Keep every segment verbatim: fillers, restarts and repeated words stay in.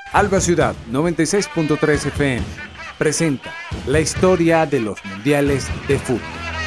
Alba Ciudad noventa y seis punto tres F M presenta la historia de los mundiales de fútbol.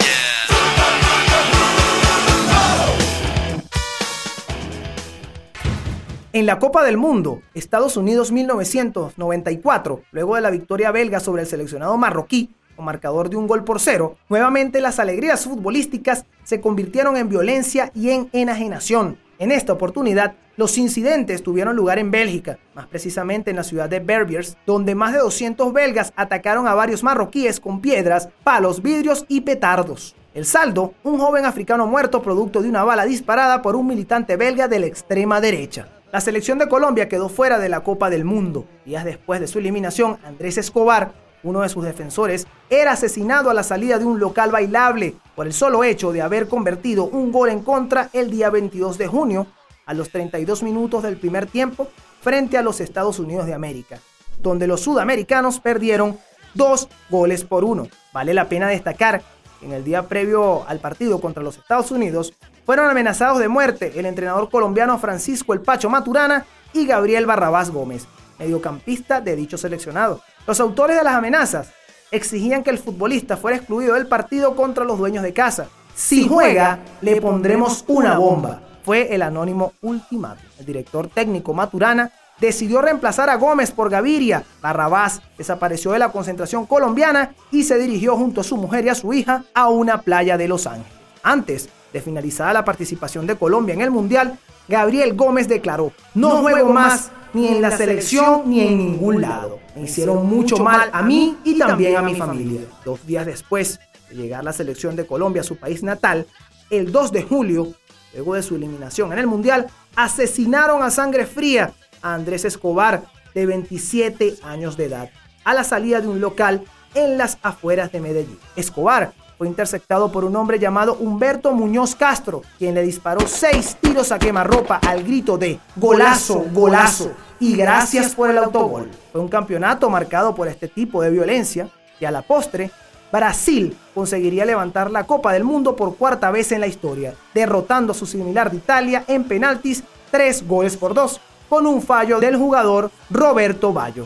En la Copa del Mundo, Estados Unidos mil novecientos noventa y cuatro, luego de la victoria belga sobre el seleccionado marroquí, con marcador de un gol por cero, nuevamente las alegrías futbolísticas se convirtieron en violencia y en enajenación. En esta oportunidad, los incidentes tuvieron lugar en Bélgica, más precisamente en la ciudad de Verviers, donde más de doscientos belgas atacaron a varios marroquíes con piedras, palos, vidrios y petardos. El saldo, un joven africano muerto producto de una bala disparada por un militante belga de la extrema derecha. La selección de Colombia quedó fuera de la Copa del Mundo. Días después de su eliminación, Andrés Escobar, uno de sus defensores, era asesinado a la salida de un local bailable por el solo hecho de haber convertido un gol en contra el día veintidós de junio, a los treinta y dos minutos del primer tiempo, frente a los Estados Unidos de América, donde los sudamericanos perdieron dos goles por uno. Vale la pena destacar que en el día previo al partido contra los Estados Unidos fueron amenazados de muerte el entrenador colombiano Francisco El Pacho Maturana y Gabriel Barrabás Gómez, mediocampista de dicho seleccionado. Los autores de las amenazas exigían que el futbolista fuera excluido del partido contra los dueños de casa. Si juega, le pondremos una bomba. Fue el anónimo ultimátum. El director técnico Maturana decidió reemplazar a Gómez por Gaviria. Barrabás desapareció de la concentración colombiana y se dirigió junto a su mujer y a su hija a una playa de Los Ángeles. Antes de finalizada la participación de Colombia en el Mundial, Gabriel Gómez declaró: "No juego más ni en la selección ni en ningún lado. Me hicieron mucho mal a mí y también a mi familia". Dos días después de llegar la selección de Colombia a su país natal, el dos de julio, luego de su eliminación en el Mundial, asesinaron a sangre fría a Andrés Escobar, de veintisiete años de edad, a la salida de un local en las afueras de Medellín. Escobar fue interceptado por un hombre llamado Humberto Muñoz Castro, quien le disparó seis tiros a quemarropa al grito de "golazo, golazo" y "gracias por el autogol". Fue un campeonato marcado por este tipo de violencia y a la postre, Brasil conseguiría levantar la Copa del Mundo por cuarta vez en la historia, derrotando a su similar de Italia en penaltis tres goles por dos, con un fallo del jugador Roberto Baggio.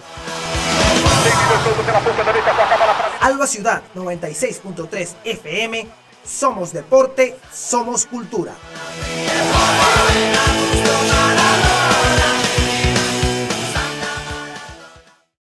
Alba Ciudad noventa y seis punto tres F M, somos deporte, somos cultura.